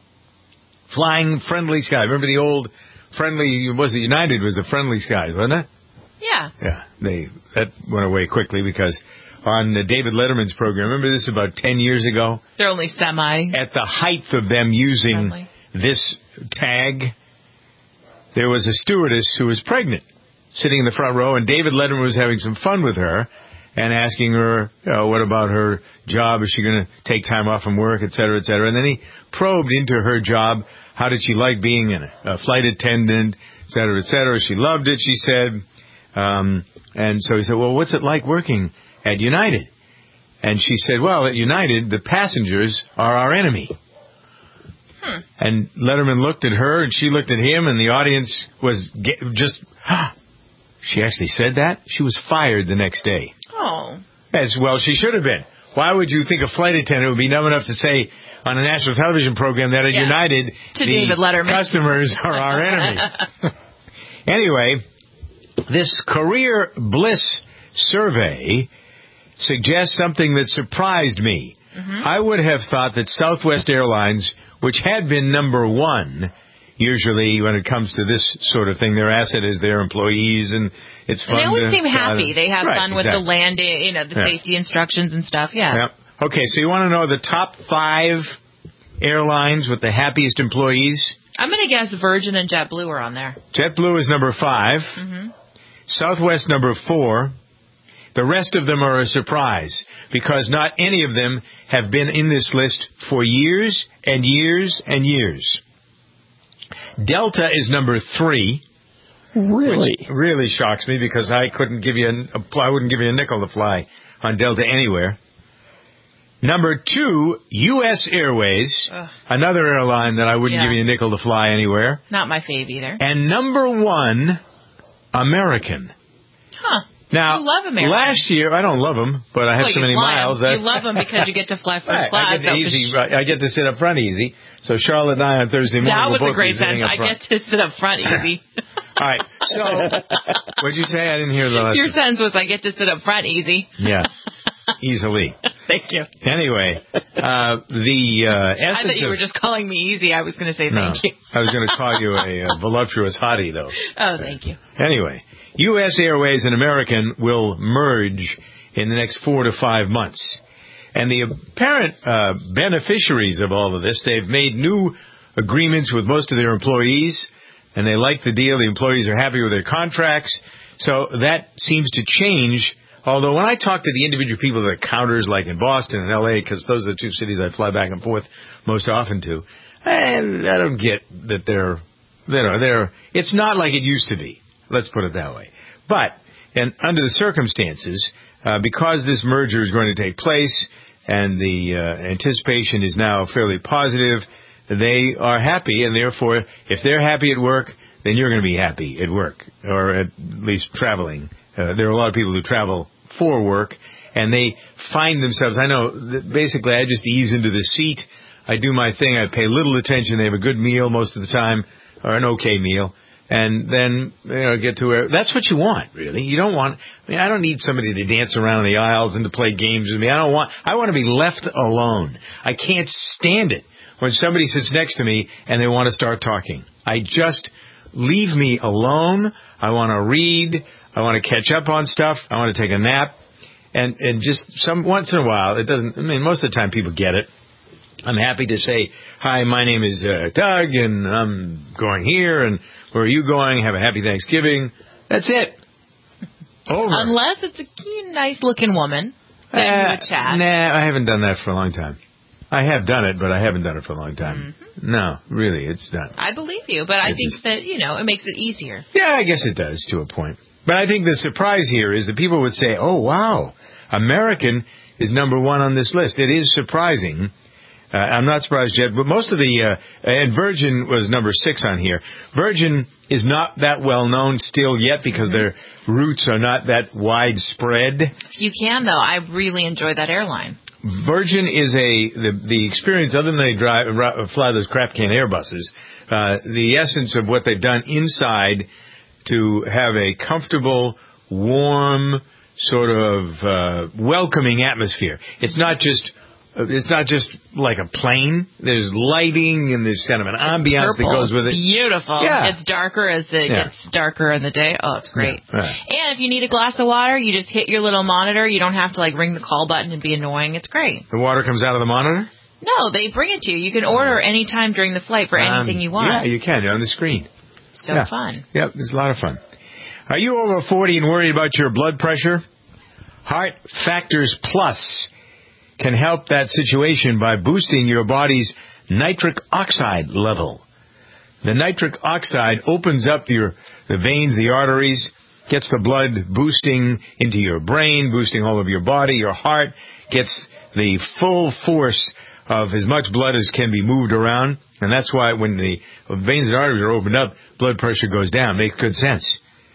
Flying Friendly Skies. Remember the old Friendly, was it United was the Friendly Skies, wasn't it? Yeah. Yeah. They that went away quickly because on the David Letterman's program, remember this about ten years ago? They're only semi. At the height of them using Friendly. this tag, there was a stewardess who was pregnant sitting in the front row, and David Letterman was having some fun with her and asking her, you know, what about her job? Is she going to take time off from work, et cetera, et cetera? And then he probed into her job. How did she like being a, a flight attendant, et cetera, et cetera? She loved it, she said. Um, and so he said, well, what's it like working at United? And she said, well, at United, the passengers are our enemy. Hmm. And Letterman looked at her, and she looked at him, and the audience was ge- just... She actually said that? She was fired the next day. Oh. As well she should have been. Why would you think a flight attendant would be dumb enough to say on a national television program that at Yeah. United, To the David Letterman. customers are our enemy? Anyway, this Career Bliss survey suggests something that surprised me. Mm-hmm. I would have thought that Southwest Airlines, which had been number one, usually when it comes to this sort of thing, their asset is their employees, and it's fun. And they always to, seem happy. Uh, They have right, fun with exactly. the landing, you know, the Yeah. safety instructions and stuff. Yeah. Yep. Okay, so you want to know the top five airlines with the happiest employees? I'm going to guess Virgin and JetBlue are on there. JetBlue is number five. Mm-hmm. Southwest number four. The rest of them are a surprise because not any of them have been in this list for years and years and years. Delta is number three. Really? Which really shocks me because I couldn't give you a, I wouldn't give you a nickel to fly on Delta anywhere. Number two, U S Airways, Ugh. another airline that I wouldn't Yeah. give you a nickel to fly anywhere. Not my fave either. And number one, American. Huh. Now, You love American. last year, I don't love them, but I have Well, so you many fly 'em. miles. That You love them because you get to fly first Right, class. I get, So easy, sh- right, I get to sit up front easy. So Charlotte and I on Thursday morning that will was both a great be sitting sentence. up I front. get to sit up front easy. All right. So, what did you say? I didn't hear the last Your one. sentence was, I get to sit up front easy. Yeah, easily. Thank you. Anyway, uh, the uh, I essence thought you of, were just calling me easy. I was going to say no, thank you. I was going to call you a, uh voluptuous hottie, though. Oh, thank you. Anyway, U S Airways and American will merge in the next four to five months. And the apparent uh, beneficiaries of all of this, they've made new agreements with most of their employees, and they like the deal. The employees are happy with their contracts. So that seems to change. Although when I talk to the individual people at the counters, like in Boston and L A, because those are the two cities I fly back and forth most often to, and I don't get that they're, you know, they're, it's not like it used to be. Let's put it that way. But, and under the circumstances, uh, because this merger is going to take place and the uh, anticipation is now fairly positive they are happy, and therefore, if they're happy at work, then you're going to be happy at work, or at least traveling. Uh, there are a lot of people who travel for work, and they find themselves, I know, that basically I just ease into the seat, I do my thing, I pay little attention, they have a good meal most of the time, or an okay meal, and then, you know, get to where, that's what you want, really. You don't want, I mean, I don't need somebody to dance around in the aisles and to play games with me. I don't want, I want to be left alone. I can't stand it when somebody sits next to me and they want to start talking. I just, leave me alone. I want to read. I want to catch up on stuff. I want to take a nap. And, and just some, once in a while, it doesn't, I mean, most of the time people get it. I'm happy to say, hi, my name is uh, Doug, and I'm going here, and where are you going? Have a happy Thanksgiving. That's it. Over. Unless it's a cute, nice-looking woman, then uh, you would chat. Nah, I haven't done that for a long time. I have done it, but I haven't done it for a long time. Mm-hmm. No, really, it's done. I believe you, but I it think just, that, you know, it makes it easier. Yeah, I guess it does to a point. But I think the surprise here is that people would say, oh, wow, American is number one on this list. It is surprising. Uh, I'm not surprised yet, but most of the, uh, and Virgin was number six on here. Virgin is not that well known still yet because mm-hmm. their roots are not that widespread. You can, though. I really enjoy that airline. Virgin is a, the, the experience, other than they drive, fly those crap can Airbuses, uh, the essence of what they've done inside to have a comfortable, warm, sort of, uh, welcoming atmosphere. It's not just, It's not just like a plane. There's lighting and there's kind of an ambiance that goes with it. Beautiful. Yeah. It's darker as it yeah. gets darker in the day. Oh, it's great. Yeah. Right. And if you need a glass of water, you just hit your little monitor. You don't have to like ring the call button and be annoying. It's great. The water comes out of the monitor? No, they bring it to you. You can order any time during the flight for anything um, you want. Yeah, you can on the screen. So yeah. fun. Yep, it's a lot of fun. Are you over forty and worried about your blood pressure? Heart Factors Plus can help that situation by boosting your body's nitric oxide level. The nitric oxide opens up your the veins, the arteries, gets the blood boosting into your brain, boosting all of your body, your heart, gets the full force of as much blood as can be moved around. And that's why when the veins and arteries are opened up, blood pressure goes down. Makes good sense.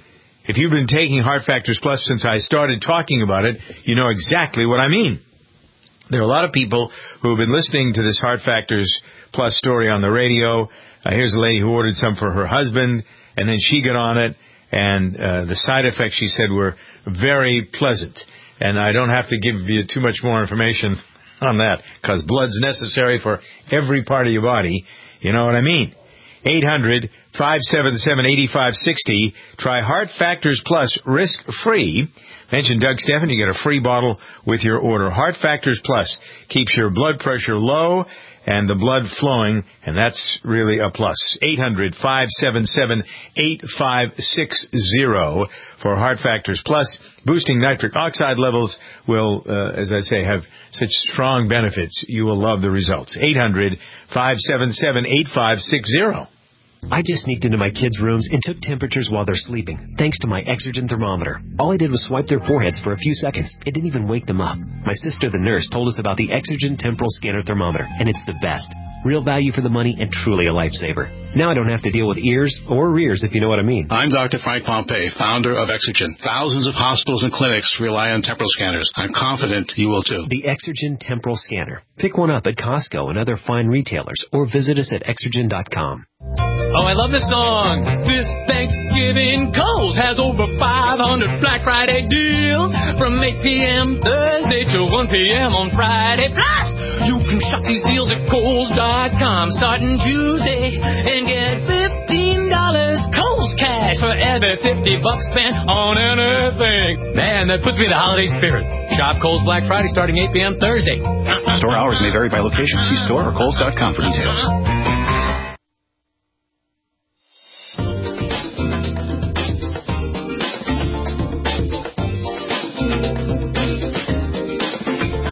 If you've been taking Heart Factors Plus since I started talking about it, you know exactly what I mean. There are a lot of people who have been listening to this Heart Factors Plus story on the radio. Uh, here's a lady who ordered some for her husband, and then she got on it, and uh, the side effects, she said, were very pleasant. And I don't have to give you too much more information on that, because blood's necessary for every part of your body. You know what I mean? eight hundred, five seven seven, eight five six zero. Try Heart Factors Plus risk-free. Mention Doug Stephan, you get a free bottle with your order. Heart Factors Plus keeps your blood pressure low and the blood flowing, and that's really a plus. eight hundred, five seven seven, eight five six zero for Heart Factors Plus. Boosting nitric oxide levels will, uh, as I say, have such strong benefits. You will love the results. eight hundred, five seven seven, eight five six zero. I just sneaked into my kids' rooms and took temperatures while they're sleeping, thanks to my Exergen thermometer. All I did was swipe their foreheads for a few seconds. It didn't even wake them up. My sister, the nurse, told us about the Exergen Temporal Scanner Thermometer, and it's the best. Real value for the money and truly a lifesaver. Now I don't have to deal with ears or rears, if you know what I mean. I'm Doctor Frank Pompey, founder of Exergen. Thousands of hospitals and clinics rely on temporal scanners. I'm confident you will too. The Exergen Temporal Scanner. Pick one up at Costco and other fine retailers, or visit us at exergen dot com. Oh, I love this song. This Thanksgiving, Kohl's has over five hundred Black Friday deals from eight p.m. Thursday to one p.m. on Friday. Plus, you can shop these deals at Kohl's dot com starting Tuesday and get fifteen dollars Kohl's cash for every fifty bucks spent on anything. Man, that puts me in the holiday spirit. Shop Kohl's Black Friday starting eight p.m. Thursday. Store hours may vary by location. See store or Kohl's dot com for details. My name's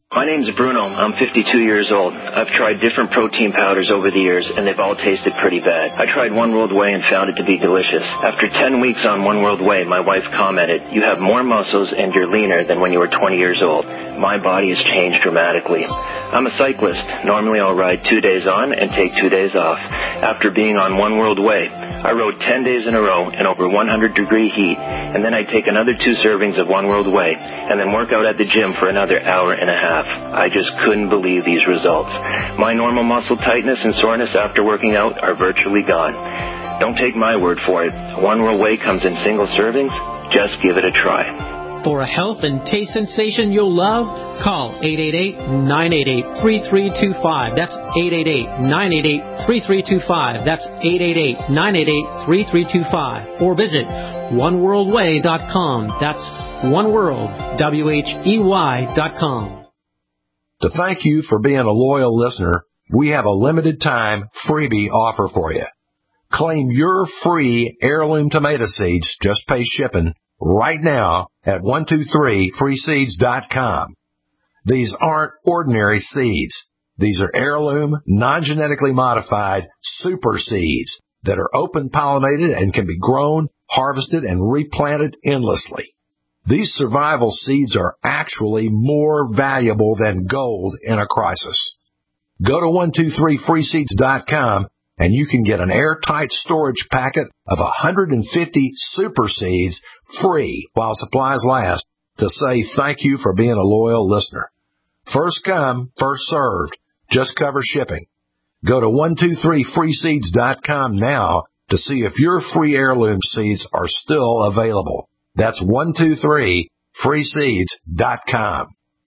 name's Bruno. I'm fifty-two years old. I've tried different protein powders over the years, and they've all tasted pretty bad. I tried One World Whey and found it to be delicious. After ten weeks on One World Whey, my wife commented, "You have more muscles and you're leaner than when you were twenty years old." My body has changed dramatically. I'm a cyclist. Normally I'll ride two days on and take two days off. After being on One World Whey, I rode ten days in a row in over one hundred degree heat, and then I take another two servings of One World Whey, and then work out at the gym for another hour and a half. I just couldn't believe these results. My normal muscle tightness and soreness after working out are virtually gone. Don't take my word for it. One World Whey comes in single servings. Just give it a try. For a health and taste sensation you'll love, call eight eight eight, nine eight eight, three three two five. That's eight eight eight, nine eight eight, three three two five. That's eight eight eight, nine eight eight, three three two five. Or visit one world way dot com. That's oneworld, W H E Y dot com. To thank you for being a loyal listener, we have a limited time freebie offer for you. Claim your free heirloom tomato seeds, just pay shipping, right now at one two three free seeds dot com. These aren't ordinary seeds. These are heirloom, non-genetically modified super seeds that are open-pollinated and can be grown, harvested, and replanted endlessly. These survival seeds are actually more valuable than gold in a crisis. Go to one two three free seeds dot com and you can get an airtight storage packet of one hundred fifty super seeds free while supplies last to say thank you for being a loyal listener. First come, first served. Just cover shipping. Go to one two three free seeds dot com now to see if your free heirloom seeds are still available. That's one two three free seeds dot com.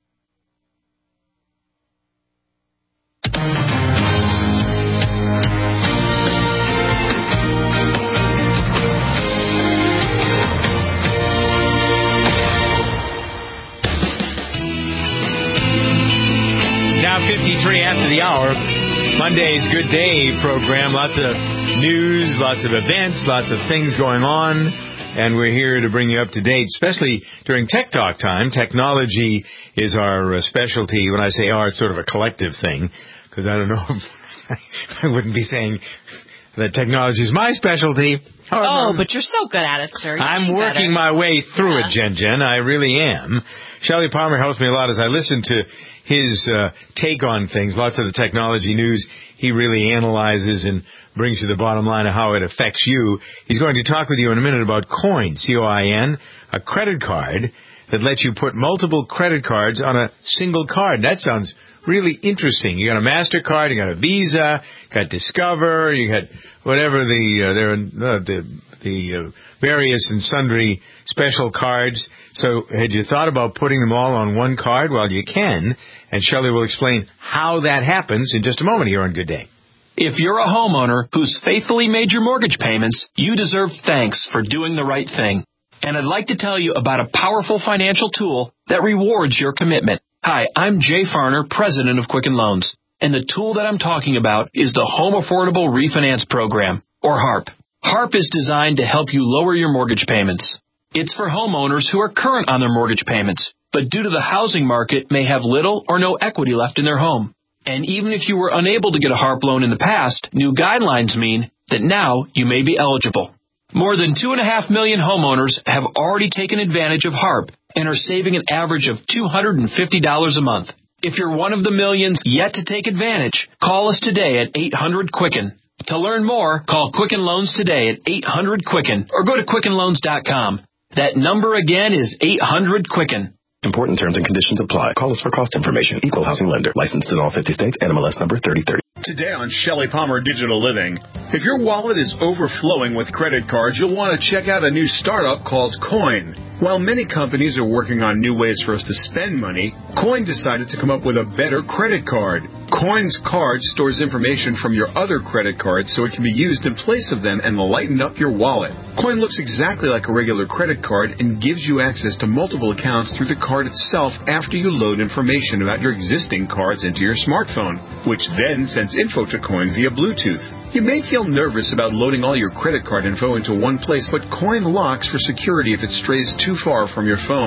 fifty-three after the hour. Monday's Good Day program. Lots of news, lots of events, lots of things going on. And we're here to bring you up to date, especially during Tech Talk time. Technology is our specialty. When I say our, it's sort of a collective thing, because I don't know if I wouldn't be saying that technology is my specialty. However, oh, but you're so good at it, sir. You're I'm working better. my way through yeah. it, Jen Jen. I really am. Shelley Palmer helps me a lot as I listen to his uh, take on things. Lots of the technology news he really analyzes and brings you the bottom line of how it affects you. He's going to talk with you in a minute about Coin, C O I N, a credit card that lets you put multiple credit cards on a single card. That sounds really interesting. You got a MasterCard, you got a Visa, got Discover, you got whatever the uh, there are uh, the the uh, various and sundry special cards. So had you thought about putting them all on one card? Well, you can, and Shelley will explain how that happens in just a moment here on Good Day. If you're a homeowner who's faithfully made your mortgage payments, you deserve thanks for doing the right thing. And I'd like to tell you about a powerful financial tool that rewards your commitment. Hi, I'm Jay Farner, president of Quicken Loans. And the tool that I'm talking about is the Home Affordable Refinance Program, or HARP. HARP is designed to help you lower your mortgage payments. It's for homeowners who are current on their mortgage payments, but due to the housing market may have little or no equity left in their home. And even if you were unable to get a HARP loan in the past, new guidelines mean that now you may be eligible. More than two and a half million homeowners have already taken advantage of HARP and are saving an average of two hundred fifty dollars a month. If you're one of the millions yet to take advantage, call us today at eight hundred Quicken. To learn more, call Quicken Loans today at eight hundred Quicken or go to quicken loans dot com. That number again is eight hundred Quicken. Important terms and conditions apply. Call us for cost information. Equal housing lender. Licensed in all fifty states. N M L S number thirty thirty. Today on Shelley Palmer Digital Living, if your wallet is overflowing with credit cards, you'll want to check out a new startup called Coin. While many companies are working on new ways for us to spend money, Coin decided to come up with a better credit card. Coin's card stores information from your other credit cards so it can be used in place of them and lighten up your wallet. Coin looks exactly like a regular credit card and gives you access to multiple accounts through the card itself after you load information about your existing cards into your smartphone, which then sends info to Coin via Bluetooth. You may feel nervous about loading all your credit card info into one place, but Coin locks for security if it strays too far from your phone.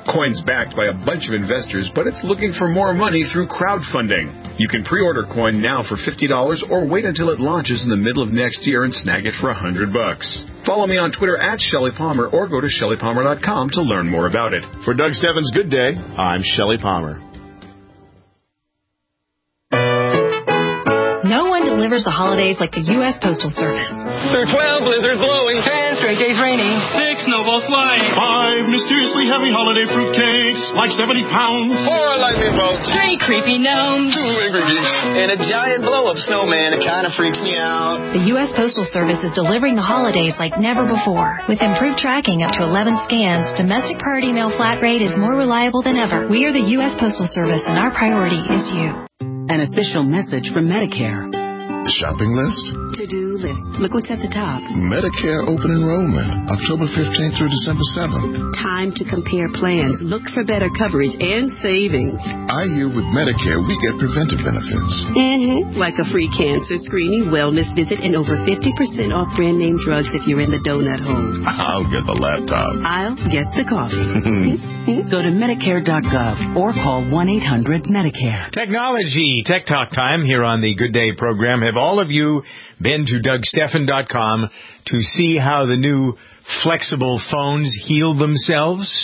Coin's backed by a bunch of investors, but it's looking for more money through crowdfunding. You can pre-order Coin now for fifty dollars or wait until it launches in the middle of next year and snag it for one hundred bucks. Follow me on Twitter at Shelley Palmer or go to Shelley Palmer dot com to learn more about it. For Doug Steffens' Good Day, I'm Shelley Palmer. No one delivers the holidays like the U S Postal Service. Through twelve blizzards blowing, ten straight days raining, six snowballs flying, five mysteriously heavy holiday fruitcakes, like seventy pounds, four lightning bolts, three creepy gnomes, two angry geese, and a giant blow-up snowman that kind of freaks me out. The U S Postal Service is delivering the holidays like never before. With improved tracking up to eleven scans, domestic priority mail flat rate is more reliable than ever. We are the U S Postal Service, and our priority is you. An official message from Medicare. Shopping list? To-do list. Look what's at the top. Medicare open enrollment, October fifteenth through December seventh. Time to compare plans. Look for better coverage and savings. I hear with Medicare, we get preventive benefits. Mm-hmm. Like a free cancer screening, wellness visit, and over fifty percent off brand name drugs if you're in the donut hole. I'll get the laptop. I'll get the coffee. Go to Medicare dot gov or call one eight hundred Medicare. Technology, Tech Talk time here on the Good Day program. Have all of you been to Doug Steffen dot com to see how the new flexible phones heal themselves?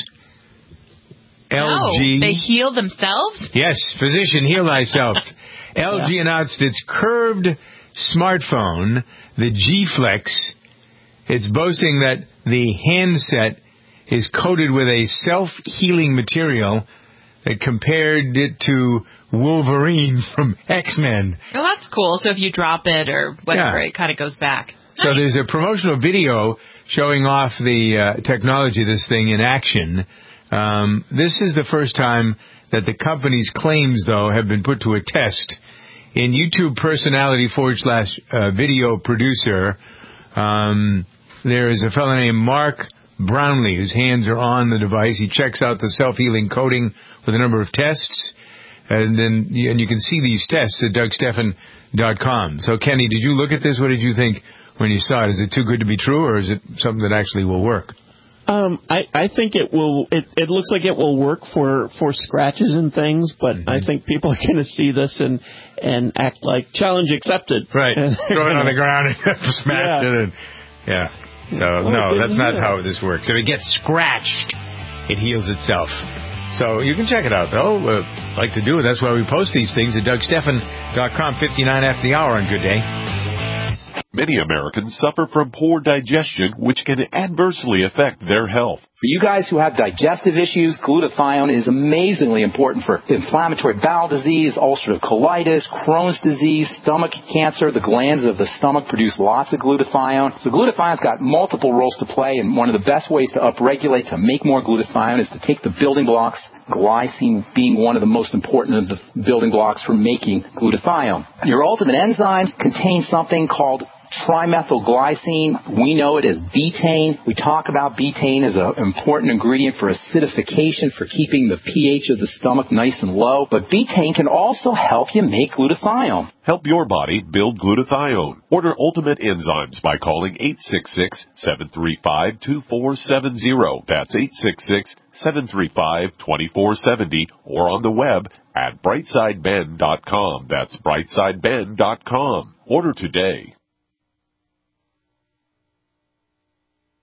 No, L G. They heal themselves? Yes, physician, heal thyself. L G yeah. announced its curved smartphone, the G Flex. It's boasting that the handset is coated with a self-healing material that compared it to Wolverine from X-Men. Oh, that's cool. So if you drop it or whatever, yeah. it kind of goes back. So nice. There's a promotional video showing off the uh, technology of this thing in action. Um, this is the first time that the company's claims, though, have been put to a test. In YouTube personality forward slash uh, video producer, um, there is a fellow named Mark Brownlee, whose hands are on the device. He checks out the self-healing coating with a number of tests, and then and you can see these tests at Doug Steffen dot com. So, Kenny, did you look at this? What did you think when you saw it? Is it too good to be true, or is it something that actually will work? Um, I, I think it will. It, it looks like it will work for, for scratches and things, but mm-hmm. I think people are going to see this and and act like challenge accepted. Right, throw it on the ground and smash yeah. it. And, yeah. So, oh, no, that's not how this works. If it gets scratched, it heals itself. So you can check it out, though. Uh, like to do it. That's why we post these things at Doug Steffen dot com, fifty-nine after the hour on Good Day. Many Americans suffer from poor digestion, which can adversely affect their health. For you guys who have digestive issues, glutathione is amazingly important for inflammatory bowel disease, ulcerative colitis, Crohn's disease, stomach cancer. The glands of the stomach produce lots of glutathione. So glutathione's got multiple roles to play, and one of the best ways to upregulate, to make more glutathione, is to take the building blocks, glycine being one of the most important of the building blocks for making glutathione. Your ultimate enzymes contain something called trimethylglycine. We know it as betaine. We talk about betaine as an important ingredient for acidification, for keeping the pH of the stomach nice and low. But betaine can also help you make glutathione. Help your body build glutathione. Order Ultimate Enzymes by calling eight six six, seven three five, two four seven zero. That's eight six six, seven three five, two four seven zero, or on the web at brightside ben dot com. That's brightside ben dot com. Order today.